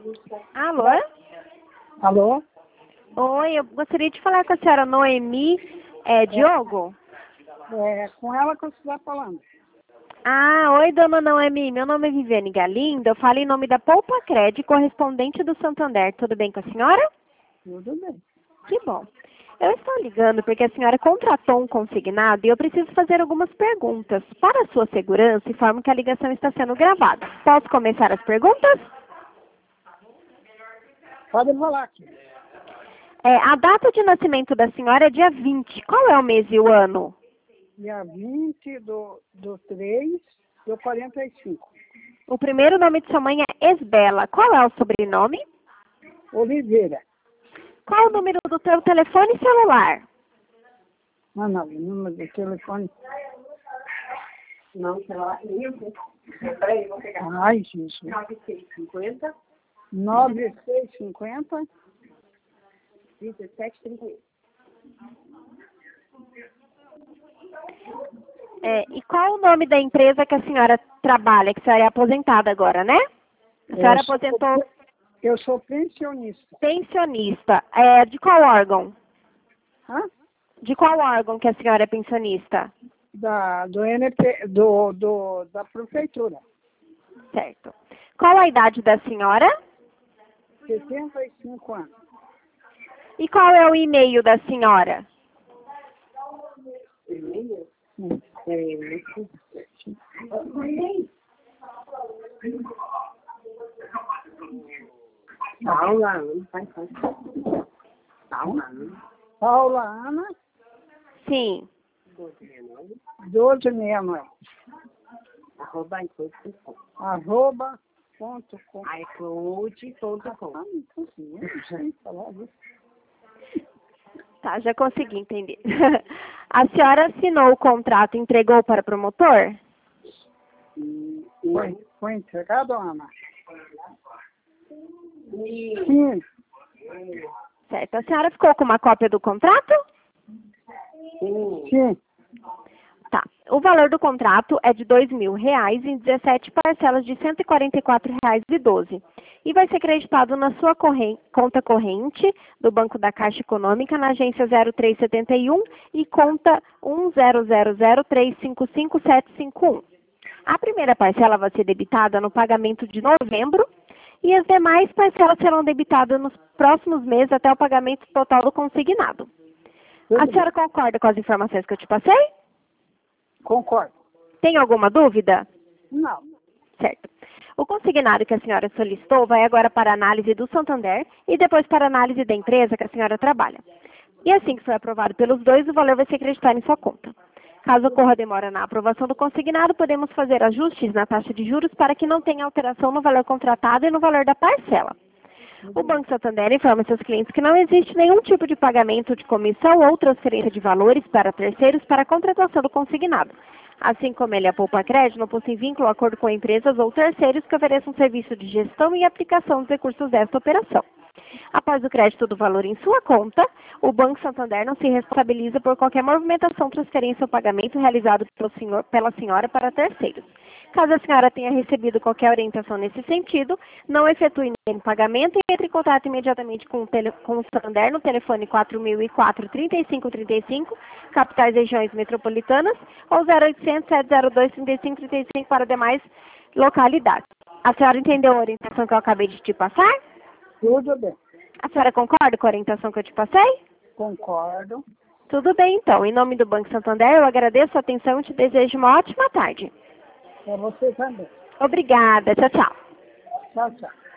Alô? Alô? Oi, eu gostaria de falar com a senhora Noemi Diogo. É com ela que você está falando. Ah, oi, dona Noemi. Meu nome é Viviane Galindo. Eu falo em nome da Poupa Cred, correspondente do Santander. Tudo bem com a senhora? Tudo bem. Que bom. Eu estou ligando porque a senhora contratou um consignado e eu preciso fazer algumas perguntas. Para a sua segurança, informo que a ligação está sendo gravada. Posso começar as perguntas? Pode falar aqui. A data de nascimento da senhora é dia 20. Qual é o mês e o ano? Dia 20 do 3 do 45. O primeiro nome de sua mãe é Esbela. Qual é o sobrenome? Oliveira. Qual o número do teu telefone celular? Não, o número do telefone. Não, celular. Peraí, vou pegar. Ai, Jesus. 9650 9650 1738. E qual o nome da empresa que a senhora trabalha? Que a senhora é aposentada agora, né? A senhora aposentou Eu sou pensionista. pensionista. De qual órgão? Hã? De qual órgão que a senhora é pensionista? Do NP, da prefeitura. Certo. Qual a idade da senhora? 75 anos. E qual é o e-mail da senhora? Paula, Paula Ana, Sim. 1269. arroba iCloud.com. @.com. iCloud.com. Tá, já consegui entender. A senhora assinou o contrato e entregou para o promotor? Foi entregado, Ana? Sim. Certo. A senhora ficou com uma cópia do contrato? Sim. Tá. O valor do contrato é de R$2.000 em 17 parcelas de R$144,12. E vai ser creditado na sua conta corrente do Banco da Caixa Econômica na agência 0371 e conta 10003555751. A primeira parcela vai ser debitada no pagamento de novembro e as demais parcelas serão debitadas nos próximos meses até o pagamento total do consignado. A senhora concorda com as informações que eu te passei? Concordo. Tem alguma dúvida? Não. Certo. O consignado que a senhora solicitou vai agora para a análise do Santander e depois para a análise da empresa que a senhora trabalha. E assim que for aprovado pelos dois, o valor vai ser acreditado em sua conta. Caso ocorra demora na aprovação do consignado, podemos fazer ajustes na taxa de juros para que não tenha alteração no valor contratado e no valor da parcela. O Banco Santander informa seus clientes que não existe nenhum tipo de pagamento de comissão ou transferência de valores para terceiros para a contratação do consignado. Assim como ele, a Poupa Cred, não possui vínculo ou acordo com empresas ou terceiros que ofereçam serviço de gestão e aplicação dos recursos desta operação. Após o crédito do valor em sua conta, o Banco Santander não se responsabiliza por qualquer movimentação, transferência ou pagamento realizado pela senhora para terceiros. Caso a senhora tenha recebido qualquer orientação nesse sentido, não efetue nenhum pagamento e entre em contato imediatamente com o Santander no telefone 4004-3535, capitais regiões metropolitanas, ou 0800-702-3535 para demais localidades. A senhora entendeu a orientação que eu acabei de te passar? Tudo bem. A senhora concorda com a orientação que eu te passei? Concordo. Tudo bem, então. Em nome do Banco Santander, eu agradeço a atenção e te desejo uma ótima tarde. Para você também. Obrigada. Tchau, tchau. Tchau, tchau.